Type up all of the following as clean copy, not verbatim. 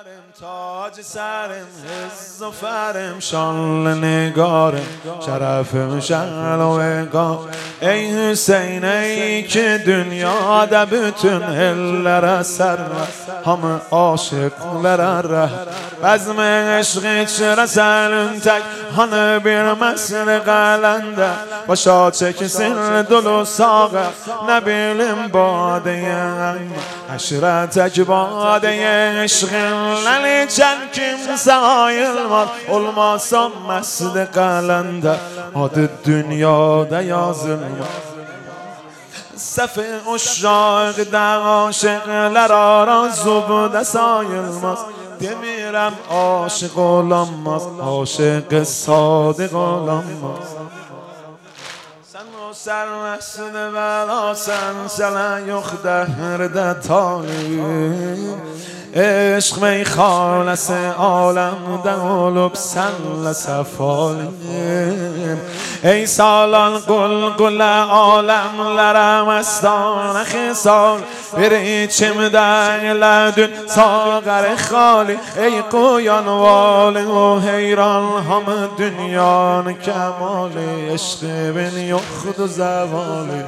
فرم تاج سرم حز و فرم شال نگارم شرفم شغل و اقام ای حسین ای که دنیا ده bütün ellere serme hamı aşıklara reh bezme eşq içre senin tek hanı bir mesle qalende başa çeksin dolu sağı ne bilim badeye aşiretek badeye eşqinle içen kimse ayılmaz olmazsam mesle qalende adı dünyada yazılmaz Sefi uşaq da aşıqlar arazu buda sayılmaz Demirəm aşık olanmaz Aşık sadiq olanmaz Sen o sərvəsini verəsən Sənə yox dəhirdə talib Eşq meyxanəsi aləmdə olub sənlə səfalim Ey salan qulqulə aləmlərə məstanə xisal Bir içimdə elədün sağəri xali Ey qoyan vali o heyran hamı dünyanı kəmali Eşqibin yoxdur zəvali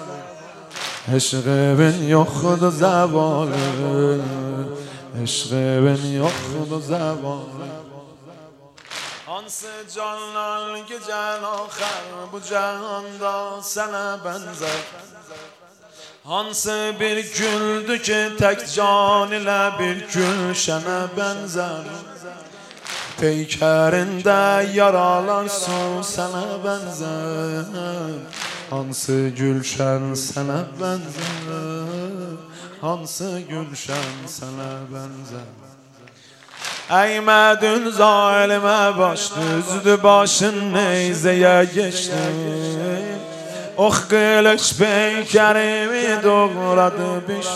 Eşqibin yoxdur zəvali Eşqibin yoxdur zəvali Hansı canlar gecən axar bu cəhanda sənə bənzər Hansı bir güldü ki tək can ilə bir gülşənə bənzər Peykərində yaralar su sənə bənzər Hansı gülşən sənə bənzər Hansı gülşən sənə bənzər Əymədün zalimə baş düzdü başın neyzəyə geçdi Ox qılış peykərimi doğradı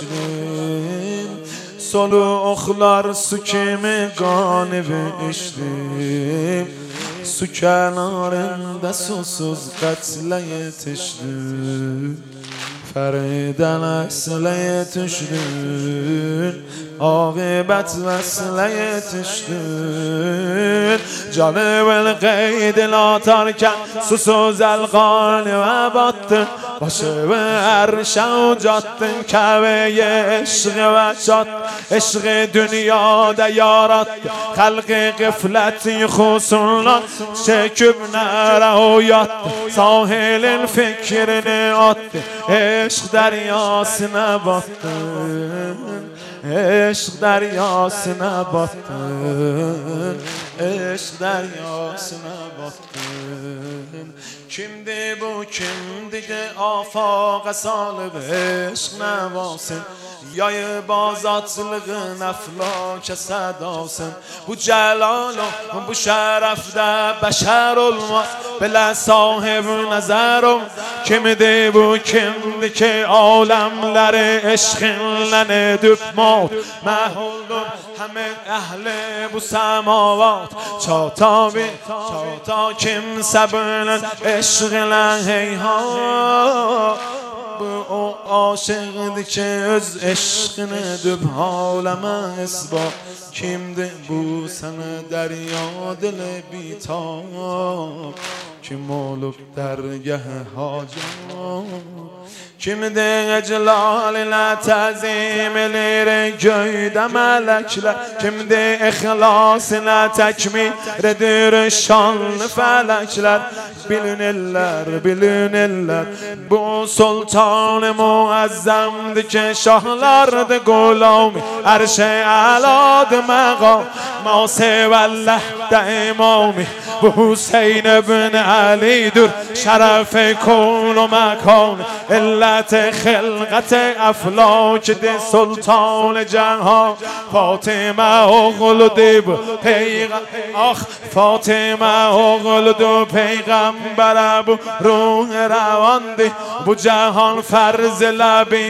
bişdim Solu oxlar su kimi qanibi içdim Su kənarında susuz qətlə yetişdim Fərdən əslə yetişdin Aqibət vəslə yetişdin Canı qeydin atarkən Susuz əlqanıma battın Başımı ərşə ucatdın Kəbəyə eşqi və çatdın Eşqi dünyada yarattın Xəlqi qiflət yuxusundan Çəkib nərə uyatdın Sahilin fikrini attın Eşq dəryasına battın Eşq dəryasına battın Eşq dəryasına battın Kimdi bu kimdi ki afaqa salıb eşq nəvasın Yayıb azatlığın əflakə sədasın Bu cəlal bu şərəfdə bəşər olmaz Belə sahib nəzərum Kimdi bu kimdi ki aləmləri eşqinlə edib maut Məhuldur həmin əhli bu səmavat Çata kimsə bilin eşqinlə heyhat Bu o aşıqdır ki öz eşqini edib aləmə isbat Kimdir bu sənə dərya dilə bitab Kim olub dərgəh hacat Kimdir əclal ilə təzim elir göydə mələklər Kimdir ixlas ilə təkmil edir şanlı fələklər Bilinirlər Bu sultan-ı muəzzəmdir ki şahlardır qulami Hər şey əladır məqam Masevəlləhdə imami Bu Hüseyin ibn Əlidir Şərəf-i kun و مکان علت خلقت افلاک ده سلطان جهان فاطمه اغل دو فاطمه اغل دو پیغمبر بو روح روان ده بو جهان فرز لبی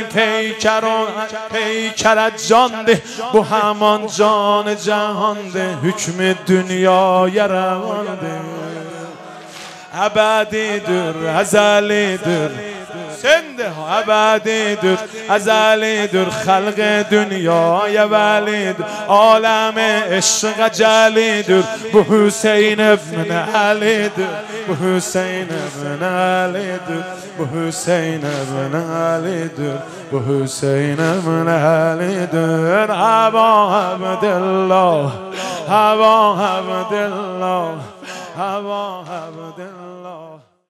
پیکر جان ده بو همان جان جهان ده حکم دنیای روان ده ابدیدür, ezelidir سنده ابدی دور ازلی دور خلق دنیای ولی دور عالم عشق جلی دور به حسین ابن علی دور به حسین ابن علی دور به حسین ابن علی دور به حسین ابن علی دور هوا عبدالله هوا عبدالله هوا عبدالله